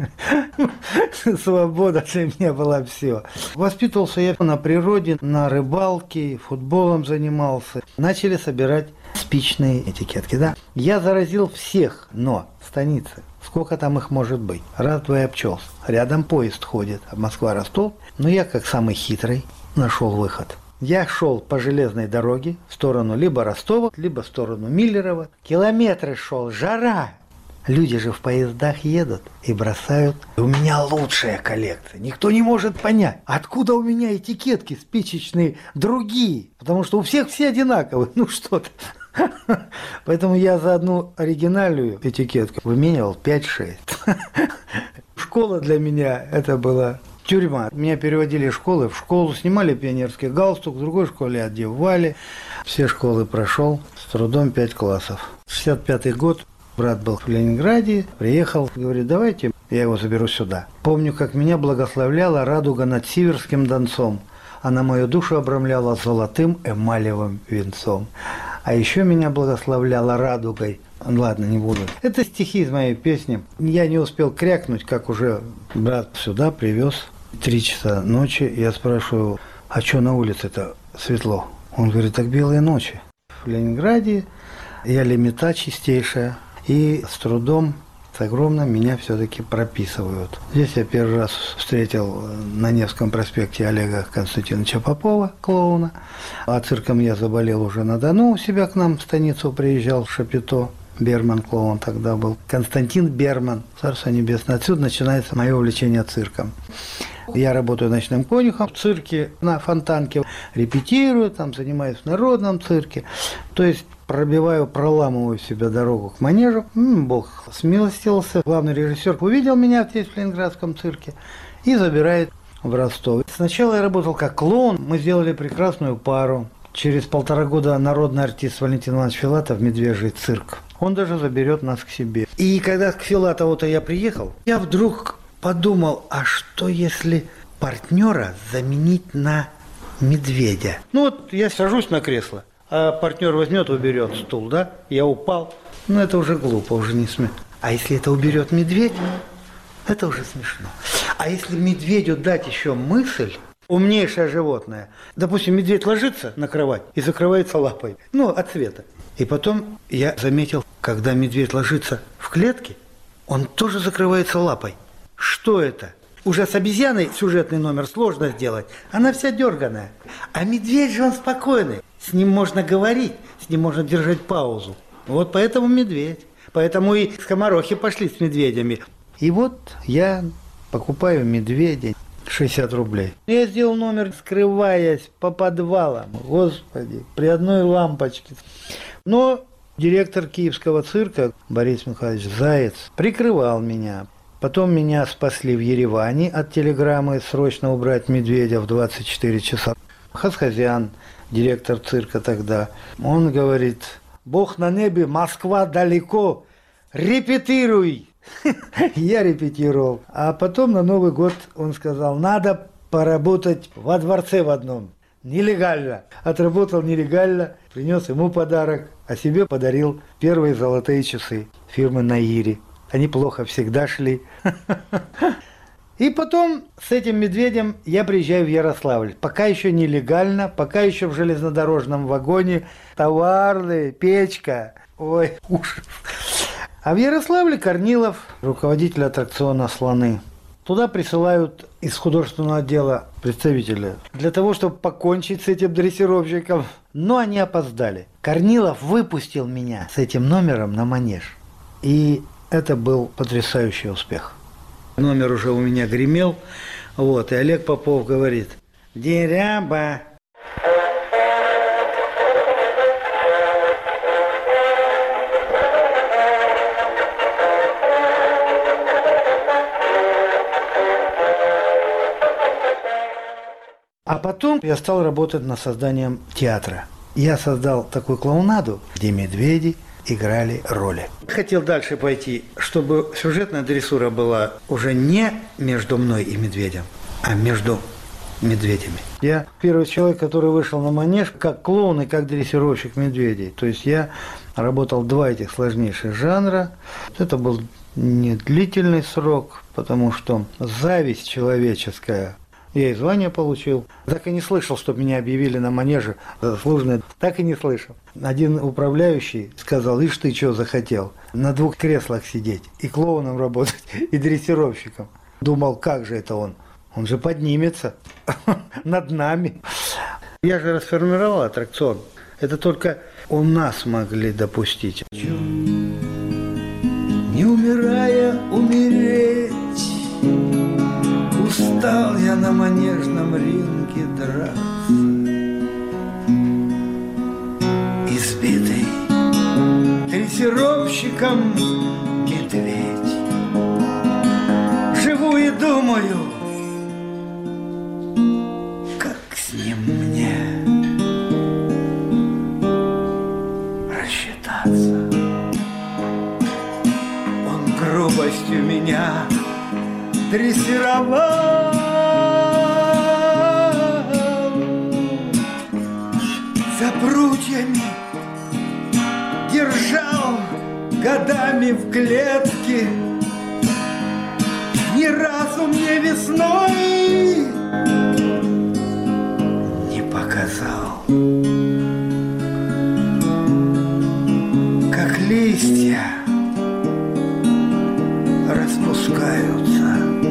Свобода для меня была все. Воспитывался я на природе, на рыбалке, футболом занимался. Начали собирать спичные этикетки, да. Я заразил всех, но в станице. Сколько там их может быть? Раз-два и обчелся. Рядом поезд ходит, Москва-Ростов. Но я, как самый хитрый, нашел выход. Я шел по железной дороге в сторону либо Ростова, либо в сторону Миллерово. Километры шел, жара. Люди же в поездах едут и бросают. У меня лучшая коллекция. Никто не может понять, откуда у меня этикетки спичечные другие. Потому что у всех все одинаковые. Ну что-то. Поэтому я за одну оригинальную этикетку выменивал пять-шесть. Школа для меня это была тюрьма. Меня переводили из школы в школу, снимали пионерский галстук, в другой школе одевали. Все школы прошел, с трудом пять классов. шестьдесят пятый год, брат был в Ленинграде, приехал, говорит, давайте я его заберу сюда. Помню, как меня благословляла радуга над Сиверским Донцом. Она мою душу обрамляла золотым эмалевым венцом. А еще меня благословляла радугой. Ладно, не буду. Это стихи из моей песни. Я не успел крякнуть, как уже брат сюда привез. Три часа ночи. Я спрашиваю, а что на улице-то светло? Он говорит, так белые ночи. В Ленинграде я лимита чистейшая. И с трудом, с огромным меня все-таки прописывают. Здесь я первый раз встретил на Невском проспекте Олега Константиновича Попова, клоуна. А цирком я заболел уже на Дону. У себя к нам в станицу приезжал Шапито. Берман клоун тогда был. Константин Берман, царство небесное. Отсюда начинается мое увлечение цирком. Я работаю ночным конюхом в цирке на Фонтанке. Репетирую, там занимаюсь в народном цирке. То есть пробиваю, проламываю себе дорогу к манежу. М-м, Бог смилостился. Главный режиссер увидел меня здесь в Ленинградском цирке и забирает в Ростов. Сначала я работал как клоун. Мы сделали прекрасную пару. Через полтора года народный артист Валентин Иванович Филатов, «Медвежий цирк». Он даже заберет нас к себе. И когда к Филатову-то я приехал, я вдруг подумал, а что если партнера заменить на медведя? Ну вот я сажусь на кресло, а партнер возьмет, уберет стул, да? Я упал. Ну это уже глупо, уже не смешно. А если это уберет медведь, это уже смешно. А если медведю дать еще мысль, умнейшее животное. Допустим, медведь ложится на кровать и закрывается лапой. Ну, от света. И потом я заметил, когда медведь ложится в клетке, он тоже закрывается лапой. Что это? Уже с обезьяной сюжетный номер сложно сделать. Она вся дерганая. А медведь же он спокойный. С ним можно говорить, с ним можно держать паузу. Вот поэтому медведь. Поэтому и скоморохи пошли с медведями. И вот я покупаю медведя. шестьдесят рублей. Я сделал номер, скрываясь по подвалам. Господи, при одной лампочке. Но директор Киевского цирка Борис Михайлович Заяц прикрывал меня. Потом меня спасли в Ереване от телеграммы срочно убрать медведя в двадцать четыре часа. Хасхазян, директор цирка тогда, он говорит, Бог на небе, Москва далеко, репетируй. Я репетировал. А потом на Новый год он сказал, надо поработать во дворце в одном. Нелегально. Отработал нелегально, принес ему подарок, а себе подарил первые золотые часы фирмы Наири. Они плохо всегда шли. И потом с этим медведем я приезжаю в Ярославль. Пока еще нелегально, пока еще в железнодорожном вагоне. Товарный, печка. Ой, ужас. А в Ярославле Корнилов, руководитель аттракциона «Слоны». Туда присылают из художественного отдела представителя для того, чтобы покончить с этим дрессировщиком. Но они опоздали. Корнилов выпустил меня с этим номером на манеж. И это был потрясающий успех. Номер уже у меня гремел. Вот, и Олег Попов говорит: «Деряба». А потом я стал работать над созданием театра. Я создал такую клоунаду, где медведи играли роли. Хотел дальше пойти, чтобы сюжетная дрессура была уже не между мной и медведем, а между медведями. Я первый человек, который вышел на манеж как клоун и как дрессировщик медведей. То есть я работал два этих сложнейших жанра. Это был не длительный срок, потому что зависть человеческая. Я и звание получил. Так и не слышал, чтобы меня объявили на манеже заслуженный. Так и не слышал. Один управляющий сказал: «Ишь ты что захотел? На двух креслах сидеть, и клоуном работать, и дрессировщиком». Думал, как же это он? Он же поднимется над нами. Я же расформировал аттракцион. Это только у нас могли допустить. Не умирая, умереть. Устал я на манежном ринге драться, избитый дрессировщиком медведь. Живу и думаю, как с ним мне рассчитаться. Он грубостью меня дрессировал, за прутьями держал годами в клетке. Ни разу мне весной не показал, как листья распускаются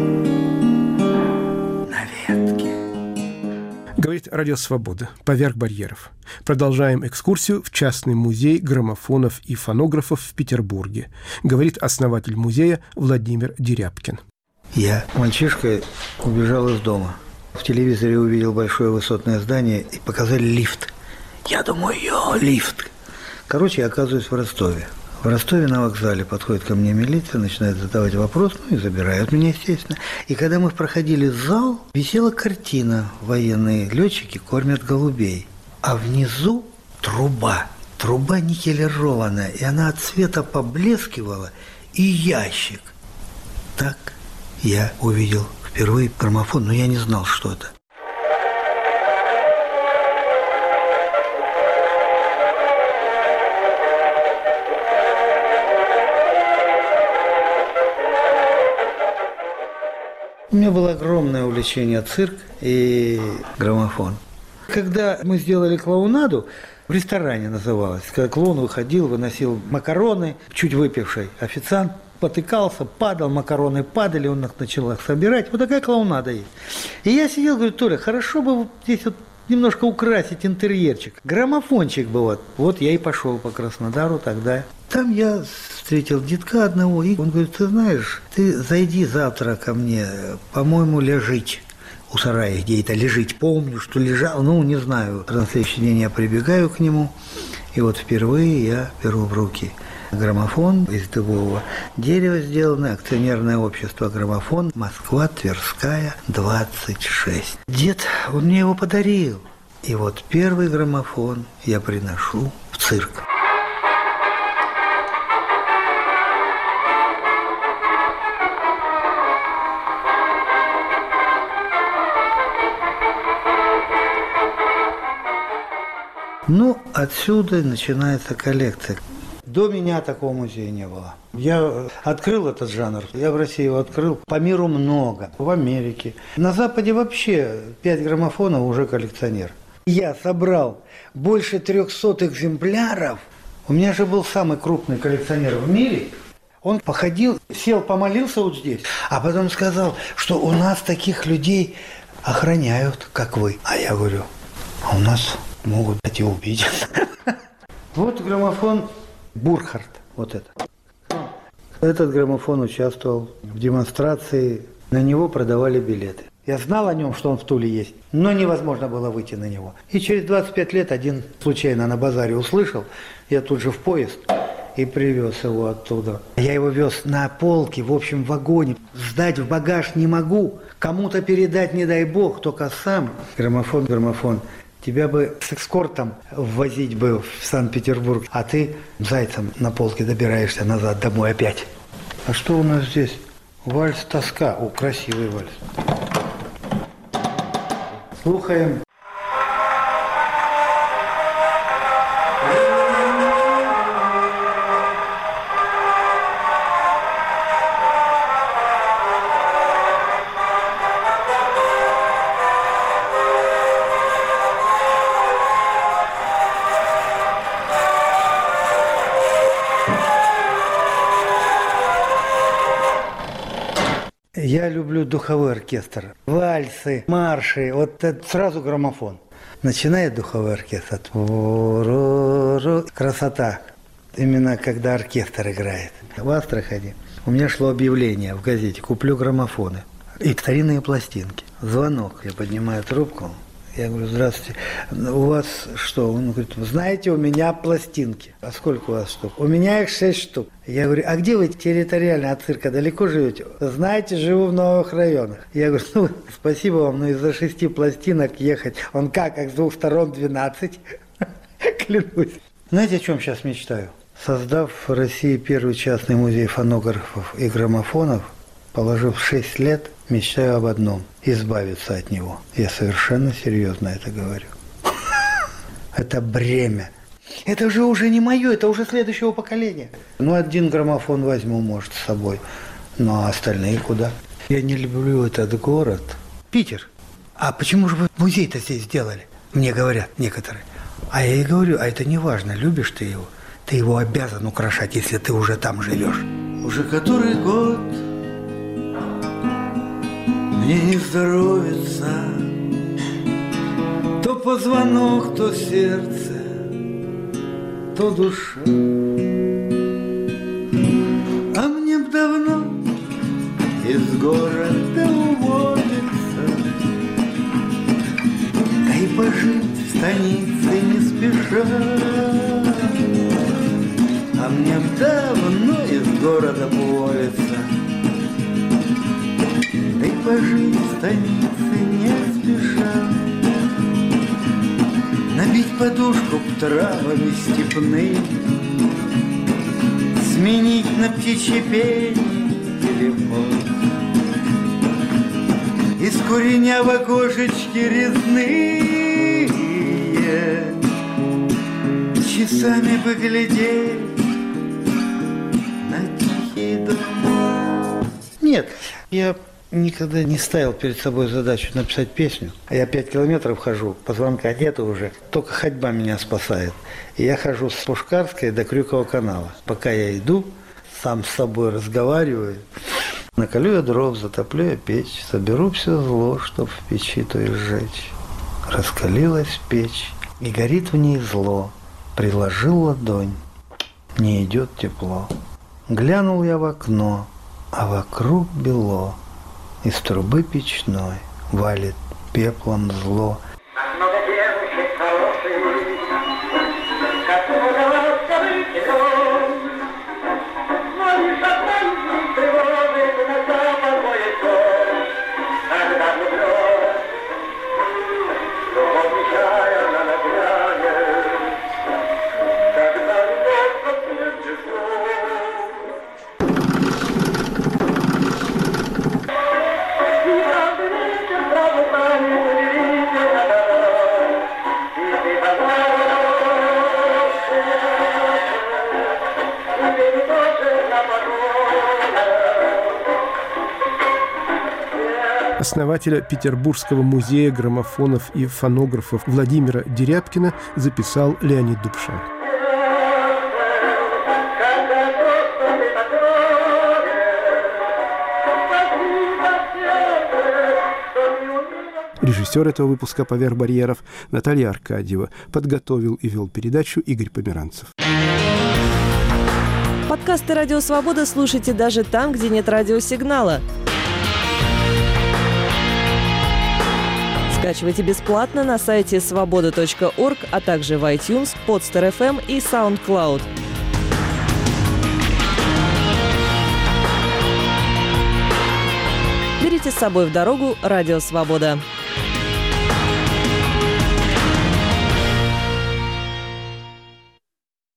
на ветке. Говорит Радио Свобода. Поверх барьеров. Продолжаем экскурсию в частный музей граммофонов и фонографов в Петербурге. Говорит основатель музея Владимир Дерябкин. Я мальчишкой убежал из дома. В телевизоре увидел большое высотное здание и показали лифт. Я думаю, йо, лифт. Короче, я оказываюсь в Ростове. В Ростове на вокзале подходит ко мне милиция, начинает задавать вопрос, ну и забирают меня, естественно. И когда мы проходили зал, висела картина: военные летчики кормят голубей. А внизу труба, труба никелированная, и она от цвета поблескивала, и ящик. Так я увидел впервые граммофон, но я не знал, что это. У меня было огромное увлечение цирк и граммофон. Когда мы сделали клоунаду, в ресторане называлось, когда клоун выходил, выносил макароны, чуть выпивший официант потыкался, падал, макароны падали, он их начал их собирать. Вот такая клоунада есть. И я сидел, говорю: Толя, хорошо бы вот здесь вот немножко украсить интерьерчик. Граммофончик бы вот. Вот я и пошел по Краснодару тогда. Там я встретил детка одного, и он говорит: ты знаешь, ты зайди завтра ко мне, по-моему, лежить у сарая, где это лежить. Помню, что лежал, ну, не знаю. На следующий день я прибегаю к нему, и вот впервые я беру в руки граммофон из дубового дерева сделанный, акционерное общество «Граммофон», Москва, Тверская, двадцать шесть. Дед, он мне его подарил. И вот первый граммофон я приношу в цирк. Ну, отсюда начинается коллекция. До меня такого музея не было. Я открыл этот жанр, я в России его открыл. По миру много, в Америке. На Западе вообще пять граммофонов уже коллекционер. Я собрал больше трехсот экземпляров. У меня же был самый крупный коллекционер в мире. Он походил, сел, помолился вот здесь, а потом сказал, что у нас таких людей охраняют, как вы. А я говорю, а у нас могут и убить. Вот граммофон Бурхард, вот это. Этот граммофон участвовал в демонстрации, на него продавали билеты. Я знал о нем, что он в Туле есть, но невозможно было выйти на него. И через двадцать пять лет один случайно на базаре услышал, я тут же в поезд и привез его оттуда. Я его вез на полке, в общем вагоне. Сдать в багаж не могу, кому-то передать не дай бог, только сам. Граммофон, граммофон. Тебя бы с эскортом ввозить бы в Санкт-Петербург, а ты зайцем на полке добираешься назад домой опять. А что у нас здесь? Вальс «Тоска». О, красивый вальс. Слухаем. Я люблю духовой оркестр. Вальсы, марши, вот это сразу граммофон. Начинает духовой оркестр. Красота. Именно когда оркестр играет. В Астрахани у меня шло объявление в газете. Куплю граммофоны. И старинные пластинки. Звонок. Я поднимаю трубку. Я говорю, здравствуйте, у вас что? Он говорит, знаете, у меня пластинки. А сколько у вас штук? У меня их шесть штук. Я говорю, а где вы территориально от цирка далеко живете? Знаете, живу в новых районах. Я говорю, ну, спасибо вам, но из-за шести пластинок ехать. Он как, как с двух сторон двенадцать? Клянусь. Знаете, о чем сейчас мечтаю? Создав в России первый частный музей фонографов и граммофонов, положив шесть лет, мечтаю об одном – избавиться от него. Я совершенно серьезно это говорю. Это бремя. Это же уже не мое, это уже следующего поколения. Ну, один граммофон возьму, может, с собой. Ну, а остальные куда? Я не люблю этот город. Питер. А почему же вы музей-то здесь сделали? Мне говорят некоторые. А я и говорю, а это не важно, любишь ты его. Ты его обязан украшать, если ты уже там живешь. Уже который год мне не здоровится, то позвонок, то сердце, то душа. А мне б давно из города уволиться, да и пожить в станице не спеша. А мне б давно из города уволиться, да и пожить в станице не спеша. Набить подушку травами степными, сменить на птичьей пение телефон. Из куренявой окошечки резные часами поглядеть на тихий дом. Нет, я никогда не ставил перед собой задачу написать песню. Я пять километров хожу, позвонка нету уже, только ходьба меня спасает. И я хожу с Пушкарской до Крюкового канала. Пока я иду, сам с собой разговариваю. Наколю я дров, затоплю я печь, соберу все зло, чтоб в печи то и сжечь. Раскалилась печь, и горит в ней зло. Приложил ладонь, не идет тепло. Глянул я в окно, а вокруг бело. Из трубы печной валит пеплом зло. Thank you. основателя Петербургского музея граммофонов и фонографов Владимира Дерябкина записал Леонид Дубшан. Режиссер этого выпуска «Поверх барьеров» Наталья Аркадьева. Подготовил и вел передачу Игорь Померанцев. Подкасты «Радио Свобода» слушайте даже там, где нет радиосигнала. Скачивайте бесплатно на сайте свобода точка орг, а также в iTunes, Podster эф эм и SoundCloud. Берите с собой в дорогу «Радио Свобода».